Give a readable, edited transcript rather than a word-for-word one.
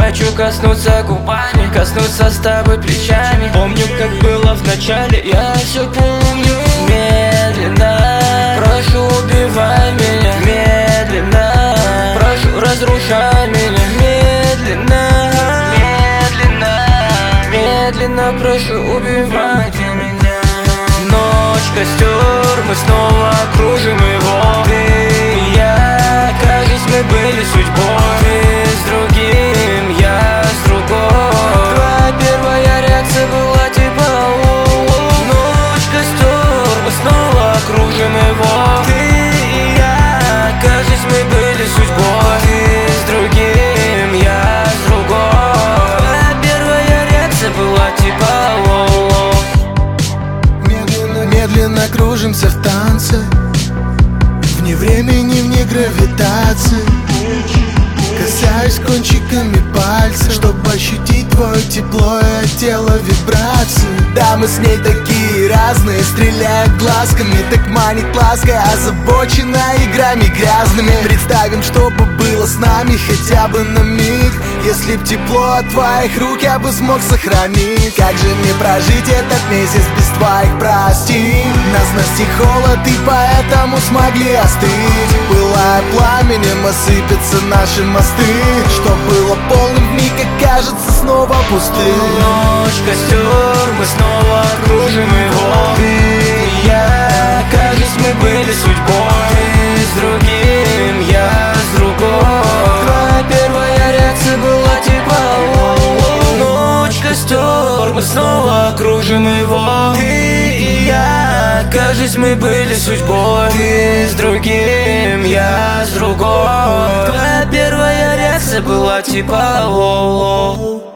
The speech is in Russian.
хочу коснуться губами, коснуться с тобой плечами. Помню, как было в начале, я все помню. Медленно, прошу, убивай меня. Медленно, прошу, разрушай меня. Медленно, медленно, медленно, прошу, убивайте меня. Ночь, костер, мы снова окружим его. Ты и я, кажется, мы были судьбой. Ты с другим, я с другой. Твоя первая реакция была типа ночь, костер, мы снова окружим его. Ты и я, кажется, мы были судьбой. Ты с другим, я с другой. Твоя первая реакция была типа Медленно кружимся в танце, вне времени, вне гравитации. Касаюсь кончиками пальцев, чтобы ощутить твое тепло и от тела вибрации. Да, мы с ней такие разные, стреляет глазками, так манит лаской, озабочена играми грязными. Представим, что бы было с нами хотя бы на миг. Если б тепло от твоих рук я бы смог сохранить. Как же мне прожить этот месяц без твоих прости? Нас настиг холод и поэтому смогли остыть. Пылая пламенем, осыпятся наши мосты. Что было полным вмиг, как кажется, снова пустым. Ночь, костер, мы снова окружим его. Ты и я, кажется, мы были судьбой. Ты с другим, я с другой. Твоя первая реакция была типа ночь, костер, мы снова окружим его. Ты и я, кажется, мы были судьбой. Ты с другим, я с другой. Твоя первая реакция была типа лоу-лоу.